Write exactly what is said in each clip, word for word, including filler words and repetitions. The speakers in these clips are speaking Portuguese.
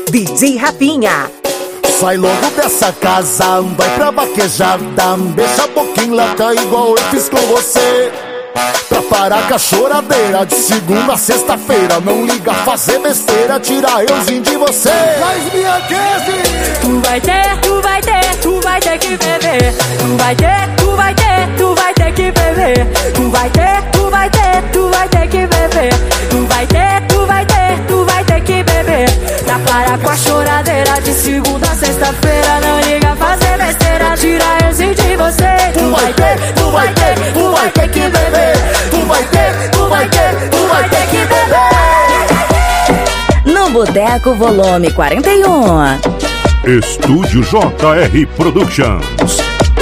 D J Rafinha. Sai logo dessa casa, vai pra vaquejada, beija a boquinha lata igual eu fiz com você. Pra parar com a choradeira, de segunda a sexta-feira, não liga fazer besteira, tira euzinho de você. Mas me aquece! Tu vai ter, tu vai ter, tu vai ter que beber. Tu vai ter, tu vai ter, tu vai ter que beber. Tu vai ter, tu vai ter, tu vai ter que beber. Tu vai ter, tu vai ter, tu vai ter que beber. Pra parar com a choradeira, de segunda a sexta-feira, não liga fazer besteira, tira euzinho de você. Tu vai ter, tu vai ter, tu vai ter que beber. Tu vai ter, tu vai ter, tu vai ter que beber. No Boteco Volume quarenta e um. Estúdio J R Productions.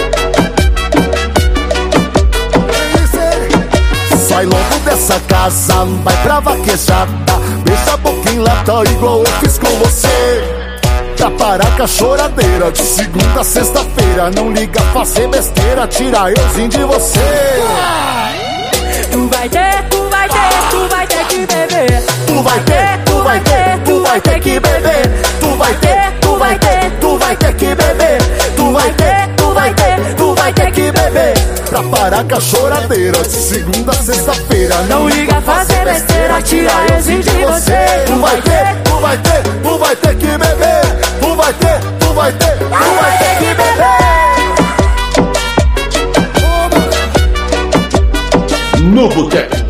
Sai logo dessa casa, vai pra vaquejada, beija a boquinha lata igual eu fiz com você. Pra parar com a choradeira, de segunda a sexta-feira, não liga fazer besteira, tira euzinho de você. Tu vai ter, tu vai ter, tu vai ter que beber. Tu vai ter, tu vai ter, tu vai ter que beber. Tu vai ter, tu vai ter, tu vai ter que beber. Tu vai ter, tu vai ter, tu vai ter que beber. Pra parar com a choradeira, de segunda a sexta-feira, não liga fazer besteira, tira euzinho de você. Tu vai ter, tu vai ter, tu vai ter que beber. Tu vai ter, tu vai ter, tu vai ter que beber. No Boteco